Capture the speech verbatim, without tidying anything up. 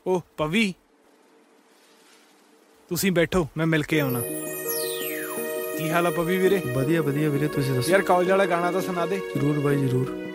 ਓ ਪਵੀ, ਤੁਸੀਂ ਬੈਠੋ, ਮੈਂ ਮਿਲ ਕੇ ਆਉਣਾ। ਕੀ ਹਾਲ ਆ ਪਵੀ ਵੀਰੇ? ਵਧੀਆ ਵਧੀਆ ਵੀਰੇ, ਤੁਸੀਂ ਦੱਸੋ? ਯਾਰ ਕਾਲਜ ਵਾਲਾ ਗਾਣਾ ਤਾਂ ਸੁਣਾ ਦੇ। ਜ਼ਰੂਰ ਬਾਈ ਜ਼ਰੂਰ।